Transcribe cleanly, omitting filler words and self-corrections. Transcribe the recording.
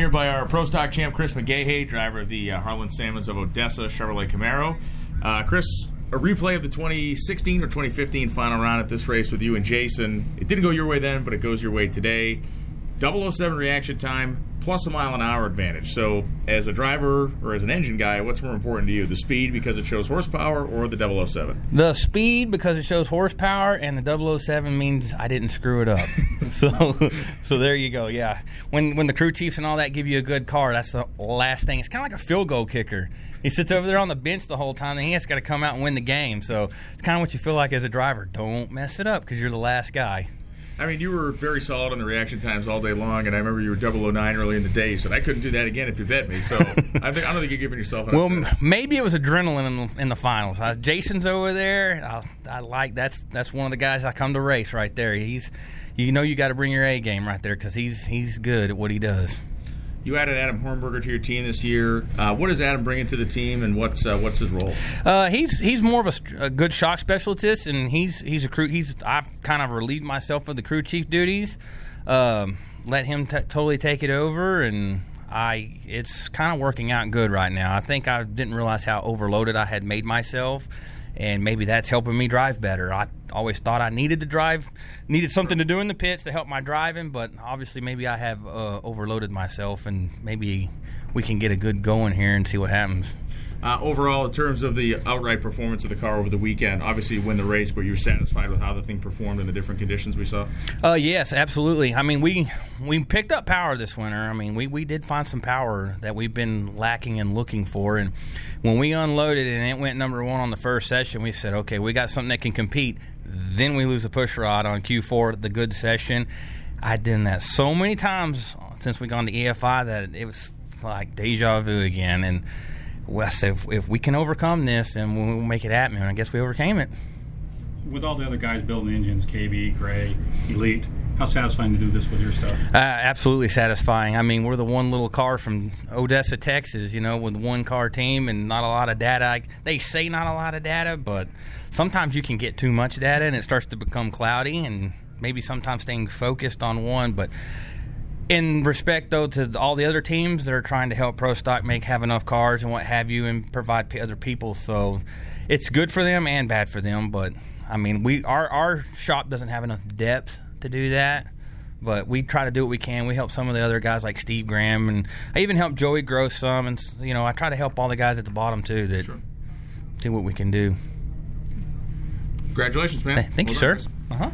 here by our Pro Stock champ, Chris McGahey, driver of the Harlan Salmons of Odessa Chevrolet Camaro. Chris, a replay of the 2016 or 2015 final round at this race with you and Jason. It didn't go your way then, but it goes your way today. 007 reaction time plus a mile-an-hour advantage. So as a driver or as an engine guy, what's more important to you, the speed because it shows horsepower or the 007? The speed because it shows horsepower, and the 007 means I didn't screw it up. So there you go, yeah. When the crew chiefs and all that give you a good car, that's the last thing. It's kind of like a field goal kicker. He sits over there on the bench the whole time, and he has got to come out and win the game. So it's kind of what you feel like as a driver. Don't mess it up because you're the last guy. I mean, you were very solid on the reaction times all day long, and I remember you were 009 early in the day, so I couldn't do that again if you bet me. So I don't think you're giving yourself enough. Well, maybe it was adrenaline in the finals. Jason's over there. I like that's one of the guys I come to race right there. You got to bring your A game right there because he's good at what he does. You added Adam Hornberger to your team this year. What does Adam bring into the team, and what's his role? He's more of a good shock specialist, and he's a crew. I've kind of relieved myself of the crew chief duties, let him totally take it over, and it's kind of working out good right now. I think I didn't realize how overloaded I had made myself, and maybe that's helping me drive better. I always thought I needed something to do in the pits to help my driving, but obviously maybe I have overloaded myself, and maybe we can get a good going here and see what happens. Overall, in terms of the outright performance of the car over the weekend, obviously you win the race, but you're satisfied with how the thing performed in the different conditions we saw? Yes, absolutely. I mean, we picked up power this winter. I mean, we did find some power that we've been lacking and looking for, and when we unloaded and it went number one on the first session, we said, okay, we got something that can compete. Then we lose a push rod on Q4, the good session. I've done that so many times since we gone to EFI that it was like deja vu again, and well, so if we can overcome this, then we'll make it happen. And I guess we overcame it. With all the other guys building engines, KB, Gray, Elite, how satisfying to do this with your stuff? Absolutely satisfying. I mean, we're the one little car from Odessa, Texas, with one car team and not a lot of data. They say not a lot of data, but sometimes you can get too much data and it starts to become cloudy, and maybe sometimes staying focused on one. But in respect, though, to all the other teams that are trying to help Pro Stock have enough cars and what have you and provide other people, so it's good for them and bad for them. But, I mean, our shop doesn't have enough depth to do that, but we try to do what we can. We help some of the other guys like Steve Graham, and I even help Joey grow some, and I try to help all the guys at the bottom too that do what we can do. Congratulations, man. Thank you, sir.